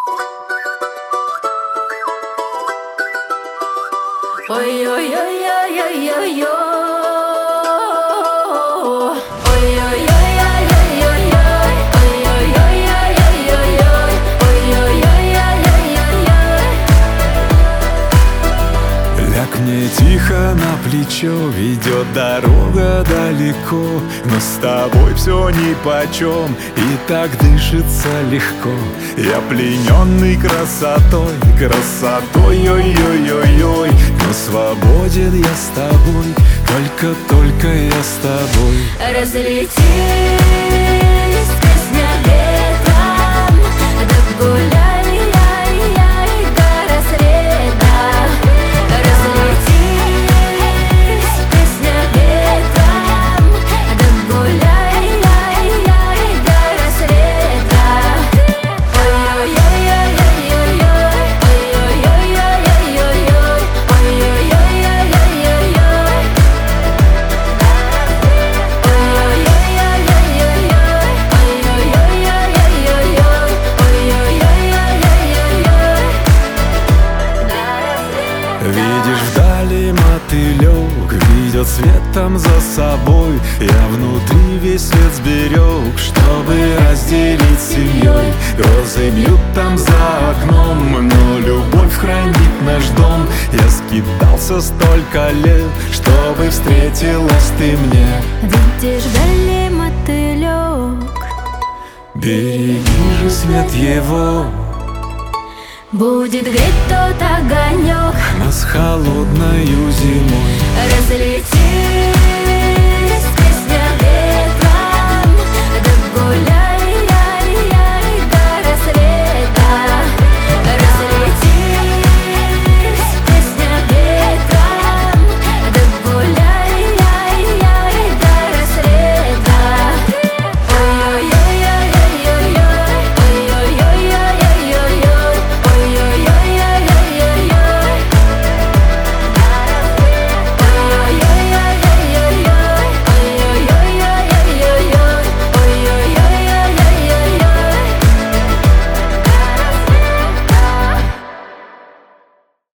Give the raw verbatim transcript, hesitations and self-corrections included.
Ой-ой-ой-ой-ой-ой-ой. Ляг мне тихо на плечо, ведет дорога далеко, но с тобой все нипочем, и так дышится легко. Я плененный красотой, красотой, ой-ой-ой-ой, но свободен я с тобой, только-только я с тобой. Разлетись, песня ветром, да гуляй, яй-яй, до рассвета. Разлетись, песня ветром, да гуляй, яй-яй, до рассвета. Ой-ой-ой-ой-ой-ой, ой-ой-ой-ой-ой-ой, ой-ой-ой-ой-ой-ой. Видишь вдали мотылек, ведет светом за собой. Я внутри весь свет сберег, чтобы разделить с семьей. Розы бьют там за окном, но любовь хранит наш дом. Я скитался столько лет, чтобы встретилась ты мне. Видишь вдали мотылек, Береги же свет его, будет греть тот огонек. нас холодною зимой. Разлетись.